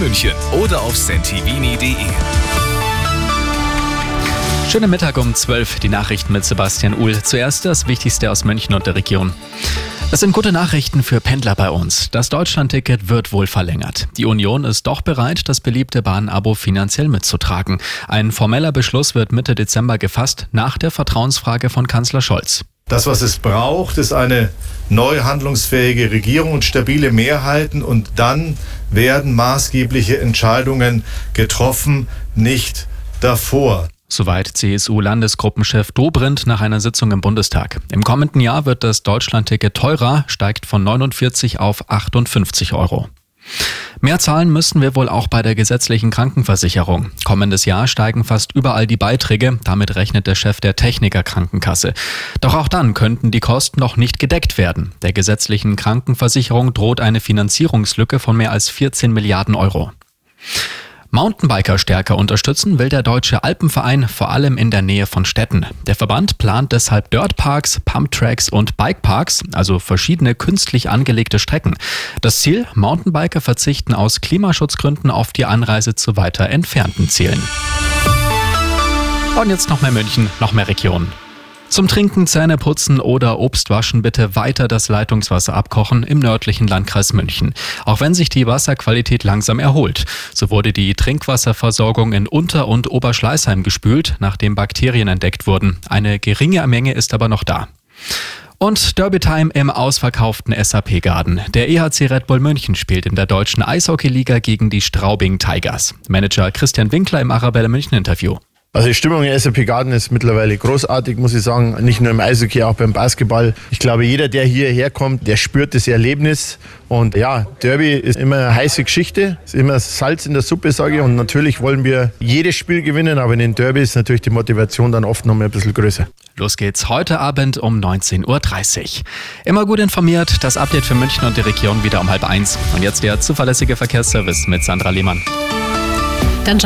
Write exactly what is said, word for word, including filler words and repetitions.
München oder auf sentivini punkt de. Schönen Mittag um zwölf, die Nachrichten mit Sebastian Uhl. Zuerst das Wichtigste aus München und der Region. Das sind gute Nachrichten für Pendler bei uns. Das Deutschlandticket wird wohl verlängert. Die Union ist doch bereit, das beliebte Bahnabo finanziell mitzutragen. Ein formeller Beschluss wird Mitte Dezember gefasst, nach der Vertrauensfrage von Kanzler Scholz. Das, was es braucht, ist eine neu handlungsfähige Regierung und stabile Mehrheiten. Und dann werden maßgebliche Entscheidungen getroffen, nicht davor. Soweit C S U-Landesgruppenchef Dobrindt nach einer Sitzung im Bundestag. Im kommenden Jahr wird das Deutschlandticket teurer, steigt von neunundvierzig auf achtundfünfzig Euro. Mehr zahlen müssen wir wohl auch bei der gesetzlichen Krankenversicherung. Kommendes Jahr steigen fast überall die Beiträge, damit rechnet der Chef der Techniker Krankenkasse. Doch auch dann könnten die Kosten noch nicht gedeckt werden. Der gesetzlichen Krankenversicherung droht eine Finanzierungslücke von mehr als vierzehn Milliarden Euro. Mountainbiker stärker unterstützen will der Deutsche Alpenverein, vor allem in der Nähe von Städten. Der Verband plant deshalb Dirtparks, Pumptracks und Bikeparks, also verschiedene künstlich angelegte Strecken. Das Ziel: Mountainbiker verzichten aus Klimaschutzgründen auf die Anreise zu weiter entfernten Zielen. Und jetzt noch mehr München, noch mehr Region. Zum Trinken, Zähne putzen oder Obst waschen bitte weiter das Leitungswasser abkochen im nördlichen Landkreis München. Auch wenn sich die Wasserqualität langsam erholt. So wurde die Trinkwasserversorgung in Unter- und Oberschleißheim gespült, nachdem Bakterien entdeckt wurden. Eine geringe Menge ist aber noch da. Und Derby-Time im ausverkauften S A P-Garden. Der E H C Red Bull München spielt in der deutschen Eishockeyliga gegen die Straubing Tigers. Manager Christian Winkler im Arabella München Interview. Also die Stimmung im S A P-Garden ist mittlerweile großartig, muss ich sagen. Nicht nur im Eishockey, auch beim Basketball. Ich glaube, jeder, der hierher kommt, der spürt das Erlebnis. Und ja, Derby ist immer eine heiße Geschichte, ist immer Salz in der Suppe, sage ich. Und natürlich wollen wir jedes Spiel gewinnen, aber in den Derby ist natürlich die Motivation dann oft noch mal ein bisschen größer. Los geht's heute Abend um neunzehn Uhr dreißig. Immer gut informiert, das Update für München und die Region wieder um halb eins. Und jetzt der zuverlässige Verkehrsservice mit Sandra Lehmann.